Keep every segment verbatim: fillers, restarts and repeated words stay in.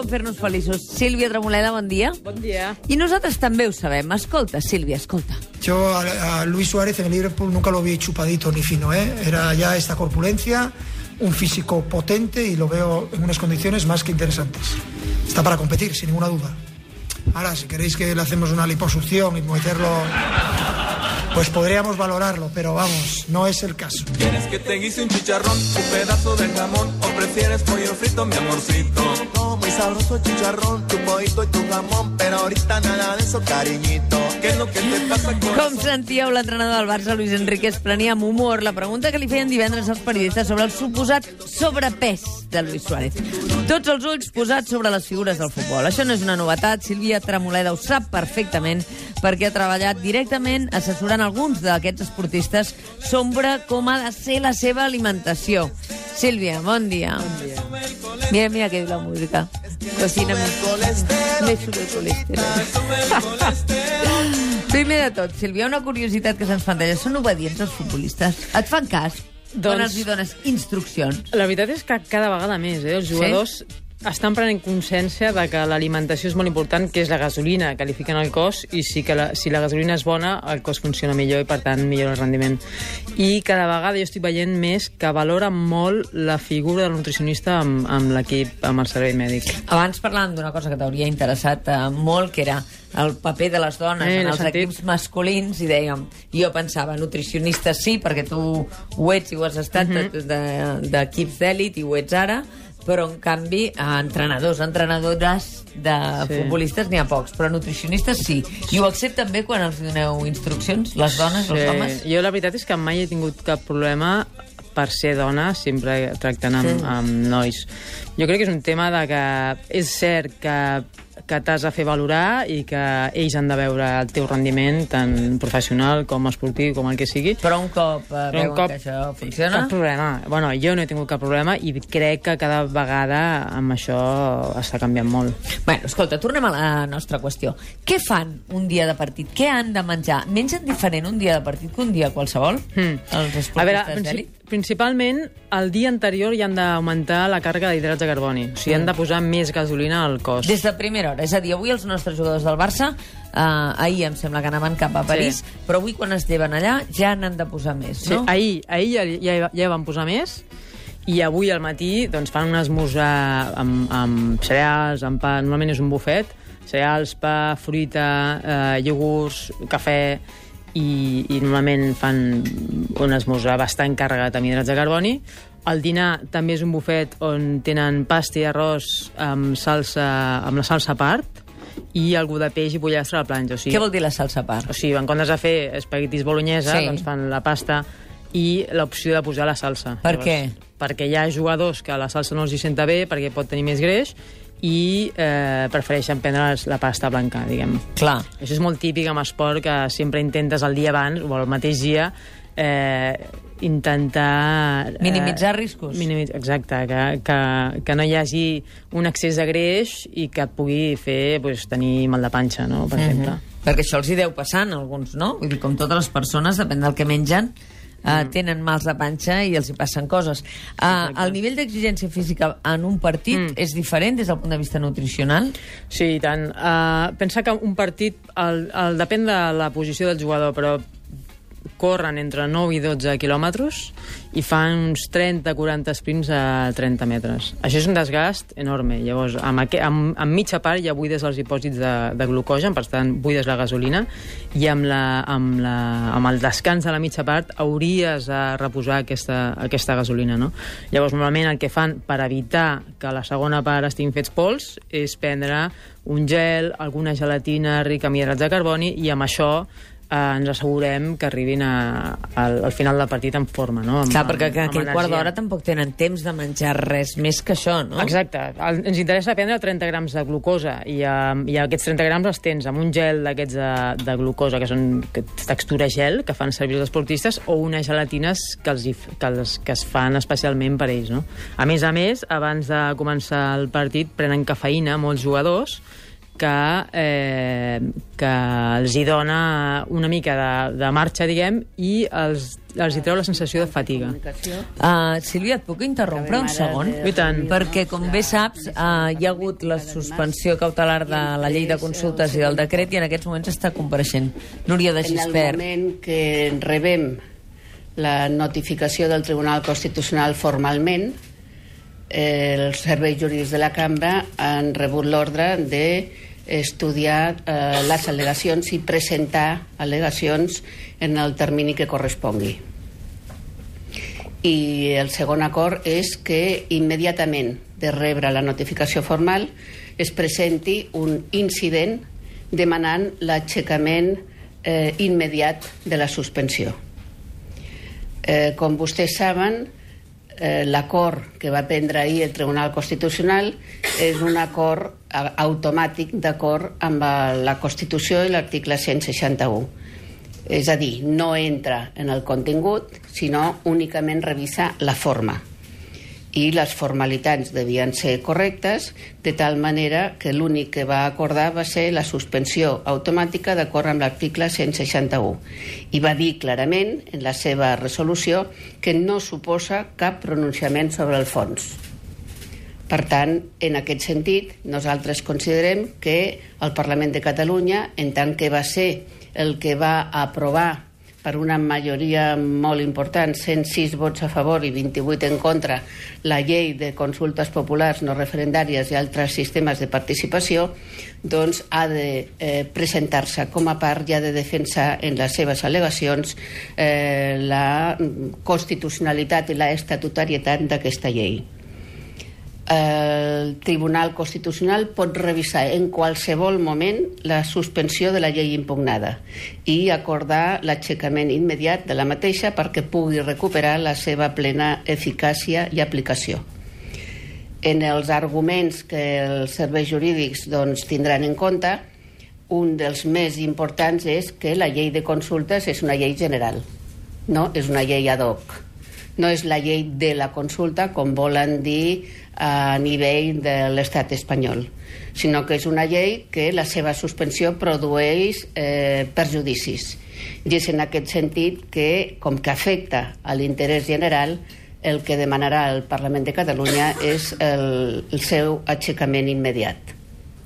com fer-nos feliços. Sílvia Tremoleda, bon dia. Bon dia. I nosaltres també ho sabem. Escolta, Sílvia, escolta. Yo a, a Luis Suárez en el Liverpool nunca lo vi chupadito ni fino, ¿eh? Era ya esta corpulencia, un físico potente y lo veo en unas condiciones más que interesantes. Está para competir, sin ninguna duda. Ahora, si queréis que le hacemos una liposucción y meterlo, pues podríamos valorarlo, pero vamos, no es el caso. ¿Quieres que te guise un chicharrón, un pedazo de jamón o prefieres pollo frito, mi amorcito? No, muy sabroso chicharrón, tu pollito y tu jamón, pero ahorita nada de eso, cariñito. ¿Qué es lo que te pasa, corazón? Com sentíeu, l'entrenador del Barça, Luis Enrique, es prenia amb humor la pregunta que li feien divendres als periodistes sobre el suposat sobrepès de Luis Suárez. Tots els ulls posats sobre les figures del futbol. Això no és una novetat, Sílvia Tremoleda ho sap perfectament perquè ha treballat directament assessorant alguns d'aquests esportistes sobre com ha de ser la seva alimentació. Sílvia, bon dia. Bon dia. Mira, mira que diu la música. Cocina me sube el colesterol. Primer de tot, Sílvia, una curiositat que se'ns fan d'ella. Són obedients els futbolistes? Et fan cas? Doncs- Quan els hi dones instruccions? La veritat és que cada vegada més, eh? Els jugadors sí? estan prenent consciència de que l'alimentació és molt important, que és la gasolina que li fiquen al cos, i si, que la, si la gasolina és bona, el cos funciona millor i, per tant, millora el rendiment. I cada vegada jo estic veient més que valora molt la figura del nutricionista amb, amb l'equip, amb el servei mèdic. Abans parlàvem d'una cosa que t'hauria interessat eh, molt, que era el paper de les dones Eh, en l'he els sentit. equips masculins, i dèiem, jo pensava, nutricionistes sí, perquè tu ho ets i ho has estat Mhm. de- de- d'equips d'èlit i ho ets ara, però en canvi a entrenadors, entrenadores de Sí. futbolistes n'hi ha pocs, però nutricionistes sí. I ho accepten bé quan els doneu instruccions, les dones, els homes? Jo la veritat és que mai he tingut cap problema per ser dona, sempre tractant amb, Sí. amb nois. Jo crec que és un tema de que és cert que que t'has de fer valorar i que ells han de veure el teu rendiment, tant professional com esportiu, com el que sigui. Però un cop eh, Però veuen un cop, que això funciona... Cap problema. Bueno, jo no he tingut cap problema i crec que cada vegada amb això està canviant molt. Bueno, escolta, tornem a la nostra qüestió. Què fan un dia de partit? Què han de menjar? Mengen diferent un dia de partit que un dia qualsevol? Hmm. Els A veure, esportistes princi d'èlit? principalment, el dia anterior hi han d'augmentar la càrrega d'hidrats de carboni. O sigui, han de posar més gasolina al cos. Des de primera hora. És a dir, avui els nostres jugadors del Barça, eh, ahir em sembla que anaven cap a París, Sí. però avui quan es lleven allà ja n'han de posar més, Sí, no? ahir, ahir ja, ja, ja van posar més i avui al matí doncs, fan un esmorzar amb, amb cereals, amb pa, normalment és un bufet, cereals, pa, fruita, eh, iogurts, cafè, i, i normalment fan un esmorzar bastant carregat amb hidrats de carboni. El dinar també és un bufet on tenen pasta i arròs amb, salsa, amb la salsa a part i algú de peix i pollastre a la planxa. O sigui, Què vol dir la salsa a part? o sigui, en comptes de fer espaguetis bolognesa, Sí. doncs fan la pasta i l'opció de posar la salsa. Per què? Perquè hi ha jugadors que la salsa no els hi senta bé, perquè pot tenir més greix, i eh, prefereixen prendre la pasta blanca, diguem. Clar. Això és molt típic amb esport, que sempre intentes el dia abans, o el mateix dia, eh, intentar... Eh, Minimitzar riscos. Minimitz... Exacte, que, que, que no hi hagi un excés de greix i que et pugui fer pues, tenir mal de panxa, no?, per exemple. Perquè això els hi deu passant, a alguns, no? Vull dir, com totes les persones, depèn del que mengen, Uh, tenen mals de panxa i els hi passen coses. Uh, el nivell d'exigència física en un partit Mm. és diferent des del punt de vista nutricional? Sí, i tant. Uh, pensa que un partit, el, el, depèn de la posició del jugador, però corren entre nou i dotze quilòmetres i fan uns trenta a quaranta sprints a trenta metres. Això és un desgast enorme. Llavors, amb, aqu amb, amb mitja part ja buides els dipòsits de, de glucogen, per tant, buides la gasolina, i amb, la, amb, la, amb el descans de la mitja part hauries de reposar aquesta, aquesta gasolina, no? Llavors, normalment el que fan per evitar que la segona part estiguin fets pols és prendre un gel, alguna gelatina rica en hidrats de carboni, i amb això eh, ens assegurem que arribin a, al, al final del partit en forma, no? Amb, Clar, perquè que amb aquell energia. quart d'hora tampoc tenen temps de menjar res més que això, no? Exacte. El, ens interessa prendre trenta grams de glucosa i, uh, i aquests trenta grams els tens amb un gel d'aquests de, de glucosa, que són que, textura gel, que fan servir els esportistes, o unes gelatines que, els, hi- que, els, que es fan especialment per ells, no? A més a més, abans de començar el partit, prenen cafeïna molts jugadors, que, eh, que els hi dona una mica de, de marxa, diguem, i els, els hi treu la sensació de fatiga. Uh, Sílvia, et puc interrompre un segon? I tant. Perquè, com bé saps, uh, hi ha hagut la suspensió cautelar de la llei de consultes i del decret i en aquests moments està compareixent Núria de Gispert. En el moment que rebem la notificació del Tribunal Constitucional formalment, eh, els serveis jurídics de la Cambra han rebut l'ordre d'estudiar eh, les al·legacions i presentar al·legacions en el termini que correspongui. I el segon acord és que immediatament de rebre la notificació formal es presenti un incident demanant l'aixecament eh, immediat de la suspensió. Eh, com vostès saben, eh, l'acord que va prendre ahir el Tribunal Constitucional és un acord automàtic d'acord amb la Constitució i l'article cent seixanta-u. És a dir, no entra en el contingut, sinó únicament revisa la forma. I les formalitats devien ser correctes, de tal manera que l'únic que va acordar va ser la suspensió automàtica d'acord amb l'article cent seixanta-u. I va dir clarament, en la seva resolució, que no suposa cap pronunciament sobre el fons. Per tant, en aquest sentit, nosaltres considerem que el Parlament de Catalunya, en tant que va ser el que va aprovar per una majoria molt important, cent sis vots a favor i vint-i-vuit en contra, la llei de consultes populars no referendàries i altres sistemes de participació, doncs ha de eh, presentar-se com a part i ha de defensar en les seves al·legacions eh, la constitucionalitat i la estatutarietat d'aquesta llei. El Tribunal Constitucional pot revisar en qualsevol moment la suspensió de la llei impugnada i acordar l'aixecament immediat de la mateixa perquè pugui recuperar la seva plena eficàcia i aplicació. En els arguments que els serveis jurídics doncs, tindran en compte, un dels més importants és que la llei de consultes és una llei general, no és una llei ad hoc. No és la llei de la consulta, com volen dir a nivell de l'estat espanyol, sinó que és una llei que la seva suspensió produeix eh, perjudicis. I és en aquest sentit que, com que afecta a l'interès general, el que demanarà el Parlament de Catalunya és el, el seu aixecament immediat.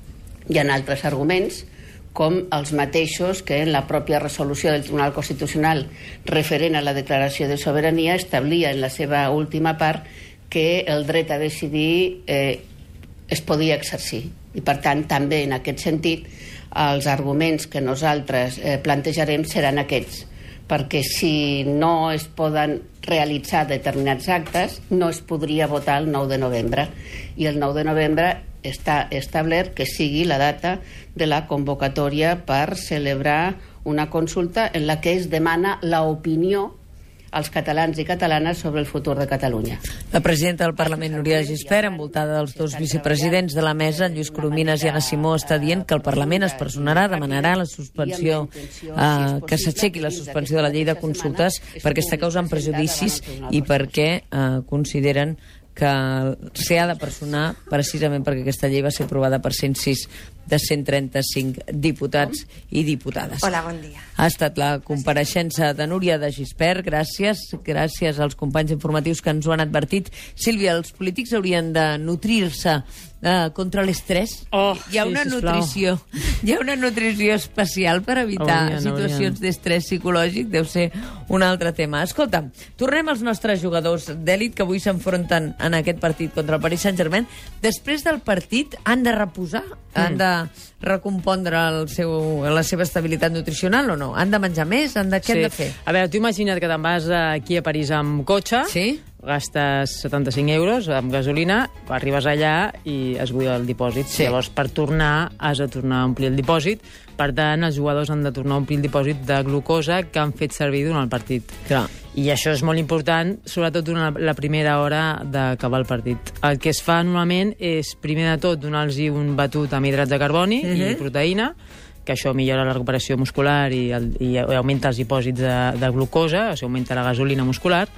Hi ha altres arguments, com els mateixos que en la pròpia resolució del Tribunal Constitucional referent a la declaració de sobirania establia en la seva última part que el dret a decidir eh, es podia exercir. I, per tant, també en aquest sentit, els arguments que nosaltres eh, plantejarem seran aquests, perquè si no es poden realitzar determinats actes, no es podria votar el nou de novembre. I el nou de novembre està establert que sigui la data de la convocatòria per celebrar una consulta en la que es demana l'opinió als catalans i catalanes sobre el futur de Catalunya. La presidenta del Parlament, Núria de Gispert, envoltada dels dos vicepresidents de la mesa, Lluís Corominas i Anna Simó, està dient que el Parlament es personarà, demanarà la suspensió, eh, que s'aixequi la suspensió de la llei de consultes perquè està causant prejudicis i perquè eh, consideren que s'ha de personar precisament perquè aquesta llei va ser aprovada per cent sis de cent trenta-cinc diputats i diputades. Hola, bon dia. Ha estat la compareixença de Núria de Gispert. Gràcies. Gràcies als companys informatius que ens ho han advertit. Sílvia, els polítics haurien de nutrir-se Uh, contra l'estrès. Oh, hi ha sí, una sisplau. nutrició hi ha una nutrició especial per evitar haurien, situacions d'estrès psicològic. Deu ser un altre tema. Escolta'm, tornem als nostres jugadors d'èlit que avui s'enfronten en aquest partit contra el Paris Saint-Germain. Després del partit han de reposar? Mm. Han de recompondre el seu, la seva estabilitat nutricional o no? Han de menjar més? Han de... Què Sí. han de fer? A veure, tu imagina't que te'n vas aquí a París amb cotxe, Sí? gastes setanta-cinc euros amb gasolina, arribes allà i es buida el dipòsit. Sí. Llavors, per tornar, has de tornar a omplir el dipòsit. Per tant, els jugadors han de tornar a omplir el dipòsit de glucosa que han fet servir durant el partit. Clar. I això és molt important, sobretot durant la primera hora d'acabar el partit. El que es fa normalment és, primer de tot, donar-los un batut amb hidrats de carboni uh -huh. i proteïna, que això millora la recuperació muscular i, el, i augmenta els dipòsits de, de glucosa, o sigui, augmenta la gasolina muscular,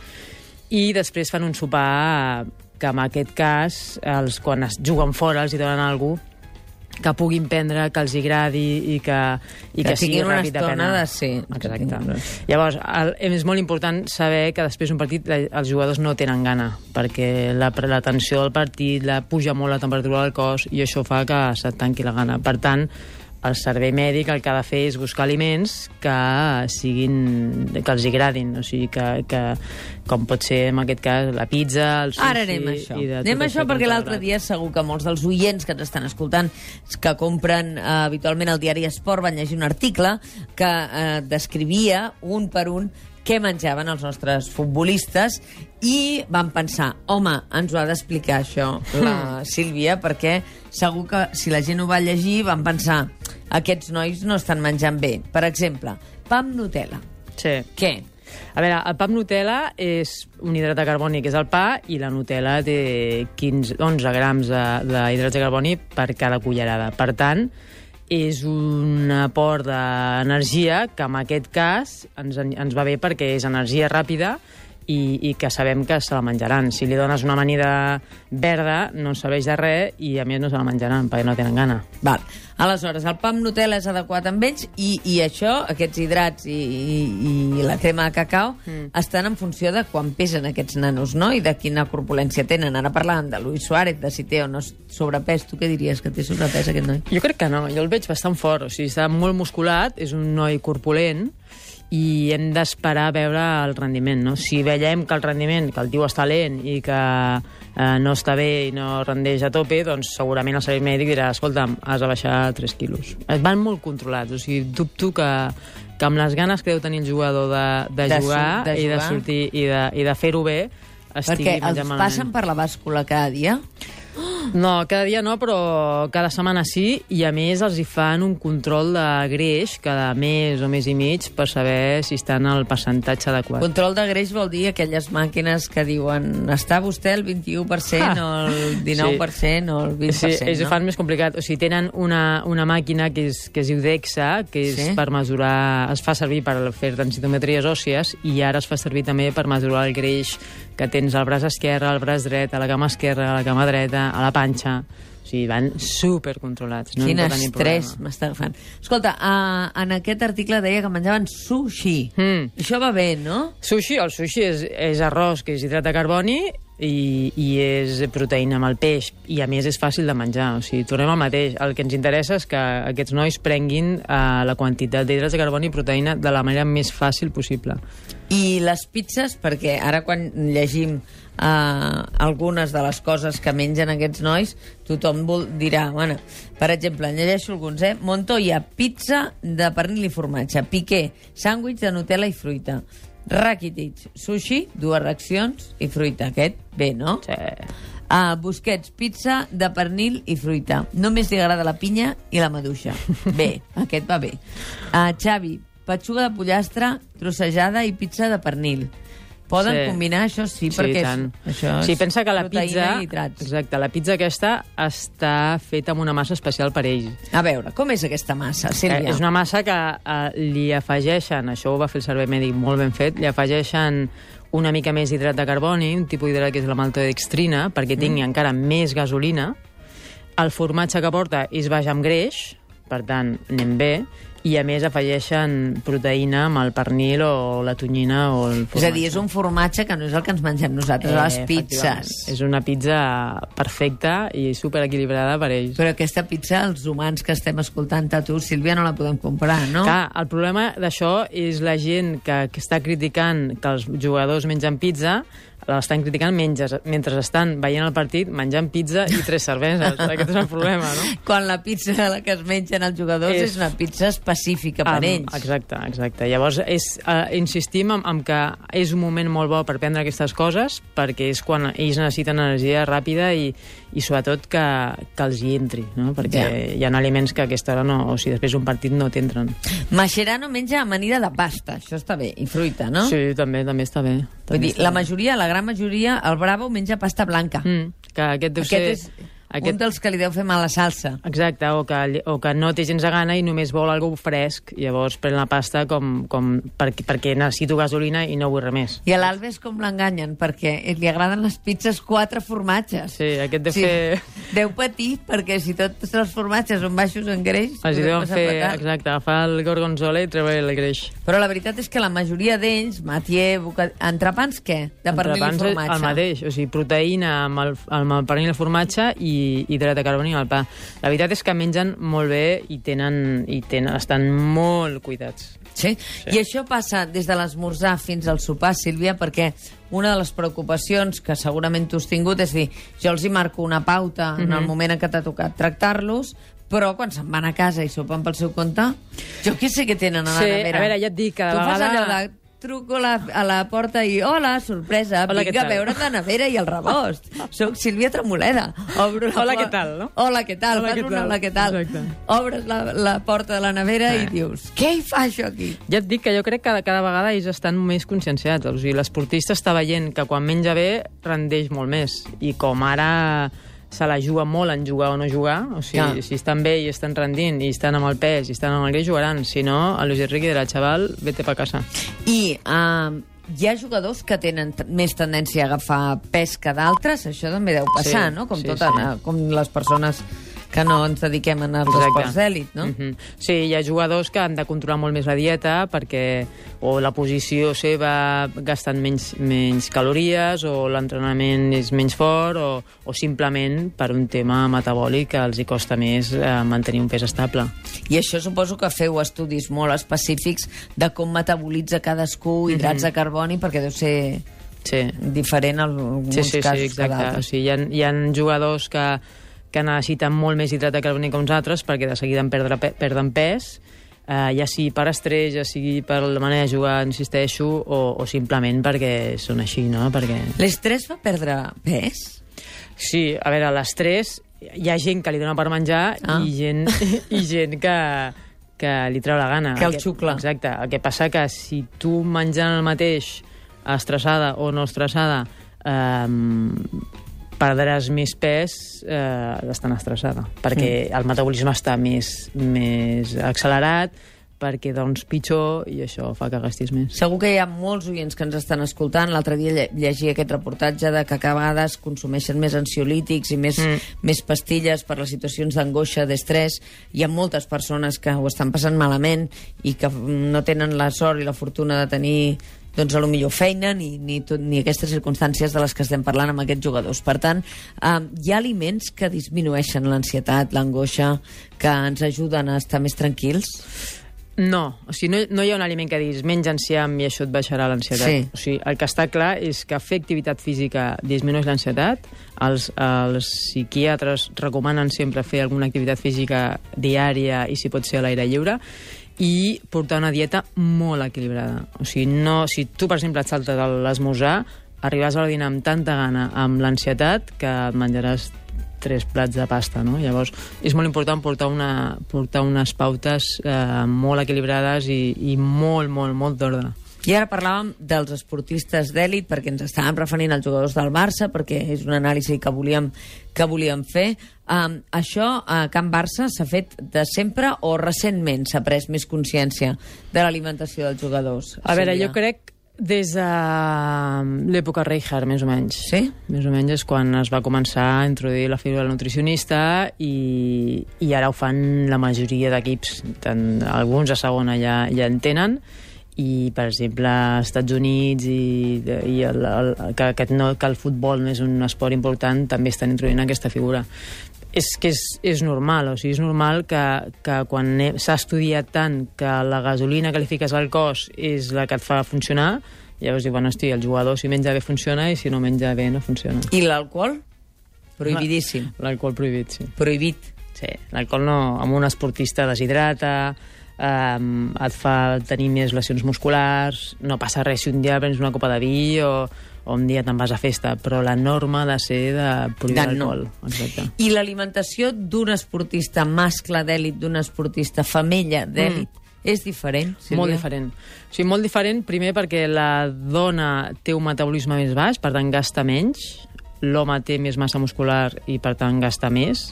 i després fan un sopar que en aquest cas, els, quan es juguen fora, els hi donen alguna cosa que puguin prendre, que els agradi i que, i que que sigui tinguin una ràpid de estona prendre. de ser. Exacte. Llavors, el, és molt important saber que després d'un partit els jugadors no tenen gana, perquè la, la tensió del partit, la puja molt la temperatura del cos i això fa que se't tanqui la gana. Per tant, el servei mèdic el que ha de fer és buscar aliments que siguin, que els agradin, o sigui, que, que com pot ser en aquest cas la pizza, el sushi... Ara anem a això. I de Anem a això perquè l'altre agrada. dia segur que molts dels oients que ens estan escoltant, que compren eh, habitualment el diari Esport, van llegir un article que eh, descrivia un per un què menjaven els nostres futbolistes i van pensar, home, ens ho ha d'explicar això la Sílvia, perquè segur que si la gent ho va llegir van pensar aquests nois no estan menjant bé. Per exemple, pa amb Nutella. Sí. Què? A veure, el pa amb Nutella és un hidrat de carboni, que és el pa, i la Nutella té quinze, onze grams d'hidrats de carboni per cada cullerada. Per tant, és un aport d'energia que en aquest cas ens, ens va bé perquè és energia ràpida i, i que sabem que se la menjaran. Si li dones una amanida verda, no serveix de res i a més no se la menjaran perquè no tenen gana. Val. Aleshores, el pa amb Nutella és adequat amb ells i, i això, aquests hidrats i, i, i la crema de cacau mm. estan en funció de quan pesen aquests nanos, no? I de quina corpulència tenen. Ara parlàvem de Luis Suárez, de si té o no sobrepès. Tu què diries, que té sobrepès aquest noi? Jo crec que no, jo el veig bastant fort. O sigui, està molt musculat, és un noi corpulent i hem d'esperar a veure el rendiment, no? Si veiem que el rendiment, que el tio està lent i que eh, no està bé i no rendeix a tope, doncs segurament el servei mèdic dirà, escolta'm, has de baixar tres quilos. Es van molt controlats, o sigui, dubto que, que amb les ganes que deu tenir el jugador de, de, De jugar, sur- de i de jugar. sortir i de, i de fer-ho bé, estigui Perquè els menjant malament. passen per la bàscula cada dia? No, cada dia no, però cada setmana sí, i a més els hi fan un control de greix cada mes o mes i mig per saber si estan al percentatge adequat. Control de greix vol dir aquelles màquines que diuen està vostè el vint-i-u per cent Ah. o el dinou per cent sí. o el vint per cent, Sí, ells no? ho fan més complicat. O sigui, tenen una, una màquina que es, que es diu DEXA, que és Sí. per mesurar... Es fa servir per fer densitometries òssies i ara es fa servir també per mesurar el greix que tens al braç esquerre, al braç dret, a la cama esquerra, a la cama dreta, a la panxa. O sigui, van supercontrolats. No Quin hem de tenir estrès problema. m'està agafant. Escolta, uh, en aquest article deia que menjaven sushi. Mm. Això va bé, no? Sushi, el sushi és, és arròs, que és hidrat de carboni, i, i és proteïna amb el peix, i a més és fàcil de menjar. O sigui, tornem al mateix. El que ens interessa és que aquests nois prenguin uh, la quantitat d'hidrats de carboni i proteïna de la manera més fàcil possible. I les pizzas, perquè ara quan llegim uh, algunes de les coses que mengen aquests nois, tothom vol, dirà, bueno, per exemple, en llegeixo alguns, eh? Montoya, pizza de pernil i formatge. Piqué, sàndwich de Nutella i fruita. Rakitic, sushi, dues racions i fruita. Aquest, bé, no? Sí. Uh, Busquets, pizza de pernil i fruita. Només li agrada la pinya i la maduixa. Bé, aquest va bé. Uh, Xavi, petxuga de pollastre, trossejada i pizza de pernil. Poden Sí. combinar això? Sí, Sí, perquè tant. és, això és Sí, pensa que la proteïna pizza... i hidrats. Exacte, la pizza aquesta està feta amb una massa especial per ells. A veure, com és aquesta massa, Sílvia? Eh, és una massa que eh, li afegeixen, això ho va fer el servei mèdic molt ben fet, li afegeixen una mica més hidrat de carboni, un tipus d'hidrat que és la maltodextrina, perquè tingui mm. encara més gasolina. El formatge que porta és baix amb greix, per tant, anem bé, i a més afegeixen proteïna amb el pernil o la tonyina o el formatge. És a dir, és un formatge que no és el que ens mengem nosaltres a les pizzas. efectivament. És una pizza perfecta i superequilibrada per ells. Però aquesta pizza, els humans que estem escoltant a tu, Sílvia, no la podem comprar, no? Clar, el problema d'això és la gent que, que està criticant que els jugadors mengen pizza, l'estan criticant menges, mentre estan veient el partit menjant pizza i tres cerveses. Aquest és el problema, no? Quan la pizza de la que es mengen els jugadors és, És- una pizza específica per Am, ells. Exacte, exacte. Llavors, és, uh, insistim en, en que és un moment molt bo per prendre aquestes coses, perquè és quan ells necessiten energia ràpida i, i sobretot que, que els hi entri, no? Perquè Ja. hi ha aliments que a aquesta hora no, o sigui, després d'un partit no t'entren. Mascherano menja amanida de pasta, això està bé, i fruita, no? Sí, també, també està bé. Vull També dir, està la bé. majoria, la gran majoria, el Bravo menja pasta blanca. Mm, que aquest deu Aquest ser... és un dels que li deu fer mal a salsa. Exacte, o que, o que no té gens de gana i només vol algo fresc, i llavors pren la pasta com, com perquè, perquè necessito gasolina i no vull res més. I a l'Alves com l'enganyen? Perquè li agraden les pizzas quatre formatges. Sí, aquest deu Sí. fer Deu patir, perquè si tots els formatges són baixos en greix... Així deuen fer, exacte, agafar el gorgonzola i treure el greix. Però la veritat és que la majoria d'ells, Mathieu, boca... entrepans què? De pernil i formatge? El mateix, o sigui, proteïna amb el, amb el pernil i el formatge i hidrat de carboni amb el pa. La veritat és que mengen molt bé i tenen, i tenen, estan molt cuidats. Sí? sí, i això passa des de l'esmorzar fins al sopar, Sílvia, perquè una de les preocupacions que segurament tu has tingut és dir, jo els hi marco una pauta mm-hmm. en el moment en què t'ha tocat tractar-los, però quan se'n van a casa i sopen pel seu compte, jo què sé què tenen a la sí, nevera. a veure, ja et dic, cada tu vegada... fas allò de truco la, a la porta i hola, sorpresa, hola, vinc a veure't la nevera i el rebost. Soc Sílvia Tremoleda. Obro la hola, por... què tal, no? Hola, què tal? Hola, Fas què una tal? hola, què tal? Exacte. Obres la, la porta de la nevera eh. i dius, què hi fa això aquí? Ja et dic que jo crec que cada, cada vegada ells estan més conscienciats. O sigui, l'esportista està veient que quan menja bé rendeix molt més. I com ara se la juga molt en jugar o no jugar, o sigui, ja. si estan bé i estan rendint, i estan amb el pes, i estan amb el greix, jugaran. Si no, a Luis Enrique dirà, xaval, vete pa casa. I uh, hi ha jugadors que tenen més tendència a agafar pes que d'altres, això també deu passar, sí, no? Com, sí, tota, sí. com les persones que no ens dediquem als Exacte. esports d'èlit, no? Mm-hmm. Sí, hi ha jugadors que han de controlar molt més la dieta perquè o la posició seva gasten menys, menys calories o l'entrenament és menys fort o, o simplement per un tema metabòlic que els hi costa més eh, mantenir un pes estable. I això suposo que feu estudis molt específics de com metabolitza cadascú hidrats mm-hmm. de carboni, perquè deu ser sí. diferent en alguns sí, sí, casos sí, exacte. que d'altres. O sigui, hi ha, hi ha jugadors que que necessiten molt més hidrat de carboni que uns altres perquè de seguida en perdre, perden pes, eh, ja sigui per estrès, ja sigui per la manera de jugar, insisteixo, o, o simplement perquè són així, no? Perquè... L'estrès fa perdre pes? Sí, a veure, l'estrès, hi ha gent que li dona per menjar ah. i gent, i gent que, que li treu la gana. Que el xucla. Exacte. El que passa que si tu menjant el mateix, estressada o no estressada, eh, perdràs més pes eh, estant estressada, perquè mm. el metabolisme està més, més accelerat, perquè doncs pitjor, i això fa que gastis més. Segur que hi ha molts oients que ens estan escoltant. L'altre dia lle llegia aquest reportatge de que a vegades consumeixen més ansiolítics i més, mm. més pastilles per les situacions d'angoixa, d'estrès. Hi ha moltes persones que ho estan passant malament i que no tenen la sort i la fortuna de tenir doncs a lo millor feina, ni, ni, tot, ni aquestes circumstàncies de les que estem parlant amb aquests jugadors. Per tant, eh, hi ha aliments que disminueixen l'ansietat, l'angoixa, que ens ajuden a estar més tranquils? No, o sigui, no, no hi ha un aliment que diguis menja enciam i això et baixarà l'ansietat. Sí. O sigui, el que està clar és que fer activitat física disminueix l'ansietat. Els, els psiquiatres recomanen sempre fer alguna activitat física diària i, si pot ser, a l'aire lliure, i portar una dieta molt equilibrada. O sigui, no, si tu, per exemple, et saltes l'esmorzar, arribaràs a la dinar amb tanta gana, amb l'ansietat, que et menjaràs tres plats de pasta, no? Llavors, és molt important portar, una, portar unes pautes eh, molt equilibrades i, i molt, molt, molt d'ordre. I ara parlàvem dels esportistes d'èlit, perquè ens estàvem referint als jugadors del Barça, perquè és una anàlisi que volíem, que volíem fer. Um, això a Can Barça s'ha fet de sempre o recentment s'ha pres més consciència de l'alimentació dels jugadors? A veure, jo crec des de l'època Rijkaard, més o menys. Sí? Més o menys és quan es va començar a introduir la figura del nutricionista i, i ara ho fan la majoria d'equips. Alguns a segona ja, ja en tenen, i, per exemple, als Estats Units i, i el, el, que, que, no, que el futbol no és un esport important, també estan introduint aquesta figura. És que és, és normal, o sigui, és normal que, que quan s'ha estudiat tant que la gasolina que li fiques al cos és la que et fa funcionar, llavors diu, bueno, hosti, el jugador si menja bé funciona i si no menja bé no funciona. I l'alcohol? Prohibidíssim. L'alcohol prohibit, sí. Prohibit. Sí, l'alcohol no, amb un esportista deshidrata, Um, et fa tenir més lesions musculars, no passa res si un dia prens una copa de vi o, o un dia te'n vas a festa, però la norma ha de ser de prohibir l'alcohol. Exacte. I l'alimentació d'un esportista mascle d'èlit, d'un esportista femella d'èlit, mm. és diferent, Sílvia? Molt diferent. O sigui, molt diferent, primer perquè la dona té un metabolisme més baix, per tant gasta menys, l'home té més massa muscular i per tant gasta més,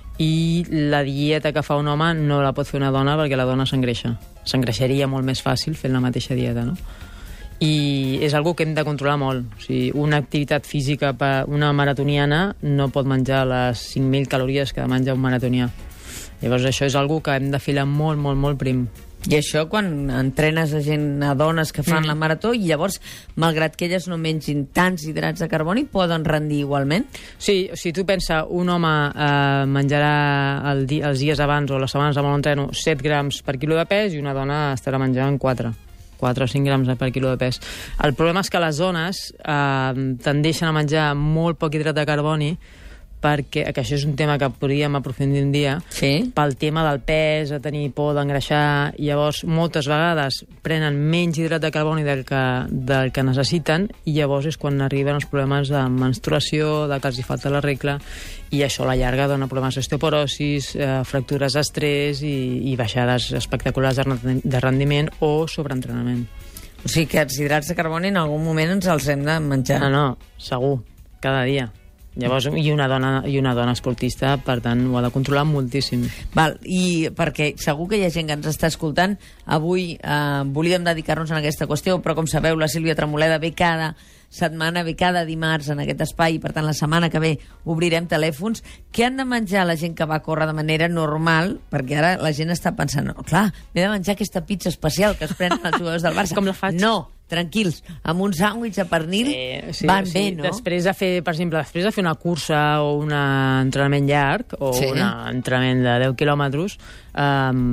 i la dieta que fa un home no la pot fer una dona perquè la dona s'engreixa. S'engreixaria molt més fàcil fent la mateixa dieta, no? i és algo que hem de controlar molt. O sigui, una activitat física per una maratoniana no pot menjar les cinc mil calories que ha de menjar un maratonià. Llavors això és algo que hem de filar molt, molt, molt prim. I això quan entrenes a gent, a dones que fan mm. la marató, i llavors, malgrat que elles no mengin tants hidrats de carboni, poden rendir igualment? Sí, o sigui, tu pensa, un home eh, menjarà el di els dies abans o les setmanes amb l'entreno set grams per quilo de pes i una dona estarà menjant quatre. quatre o cinc grams per quilo de pes. El problema és que les dones eh, tendeixen a menjar molt poc hidrat de carboni, perquè que això és un tema que podríem aprofundir un dia, sí. pel tema del pes, a tenir por d'engreixar, i llavors moltes vegades prenen menys hidrat de carboni del que, del que necessiten, i llavors és quan arriben els problemes de menstruació, de que els hi falta la regla, i això a la llarga dona problemes d'osteoporosis, eh, fractures d'estrès i, i baixades espectaculars de, de rendiment o sobreentrenament. O sigui que els hidrats de carboni en algun moment ens els hem de menjar. No, no, segur, cada dia. Llavors, i una dona i una dona esportista, per tant, ho ha de controlar moltíssim. Val, i perquè segur que hi ha gent que ens està escoltant, avui eh, volíem dedicar-nos a aquesta qüestió, però com sabeu, la Sílvia Tremoleda ve cada setmana, ve cada dimarts en aquest espai, i per tant la setmana que ve obrirem telèfons. Què han de menjar la gent que va a córrer de manera normal? Perquè ara la gent està pensant, oh, clar, m'he de menjar aquesta pizza especial que es prenen els jugadors del Barça. Com la faig? No, tranquils, amb un sàndwich de pernil sí, sí, van sí. bé, no? Després de fer, per exemple, després de fer una cursa o un entrenament llarg o sí. un entrenament de deu quilòmetres, eh,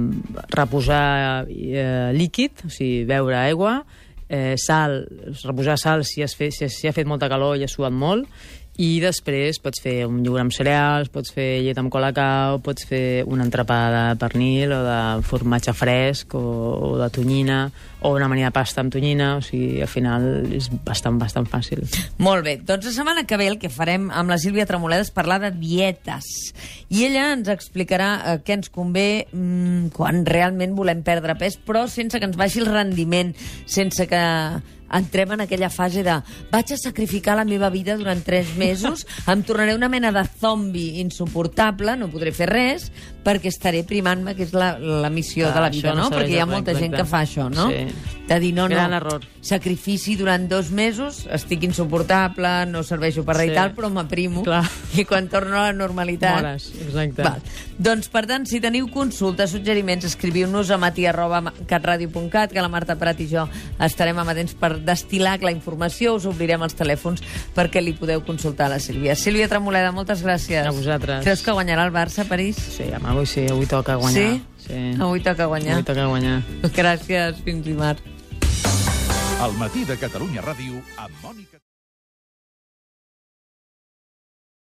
reposar eh, líquid, o sigui, beure aigua, eh, sal, reposar sal si, has fet, si, si ha fet molta calor i has suat molt, i després pots fer un iogurt amb cereals, pots fer llet amb colacao, pots fer un entrepà de pernil o de formatge fresc o, o de tonyina, o una amanida de pasta amb tonyina, o sigui, al final és bastant, bastant fàcil. Molt bé, doncs la setmana que ve el que farem amb la Sílvia Tremoleda és parlar de dietes. I ella ens explicarà eh, què ens convé mmm, quan realment volem perdre pes, però sense que ens baixi el rendiment, sense que entrem en aquella fase de vaig a sacrificar la meva vida durant tres mesos, em tornaré una mena de zombi insuportable, no podré fer res, perquè estaré primant-me, que és la, la missió ah, de la vida, no? no? Perquè hi ha molta exacte. gent que fa això, no? Sí. De dir, no, Gran no, error. sacrifici durant dos mesos, estic insuportable, no serveixo per res sí. i tal, però m'aprimo. Clar. I quan torno a la normalitat... Mores, exacte. Val. Doncs, per tant, si teniu consultes, suggeriments, escriviu-nos a mati arroba catradio punt cat, que la Marta Prat i jo estarem amatents per destil·lar la informació, us obrirem els telèfons perquè li podeu consultar a la Sílvia. Sílvia Tremoleda, moltes gràcies. A vosaltres. Creus que guanyarà el Barça a París? Sí, home, avui sí, avui toca guanyar. Sí? Sí. Avui toca guanyar. Avui toca guanyar. Gràcies, fins dimarts. Al matí de Catalunya Ràdio amb Mònica...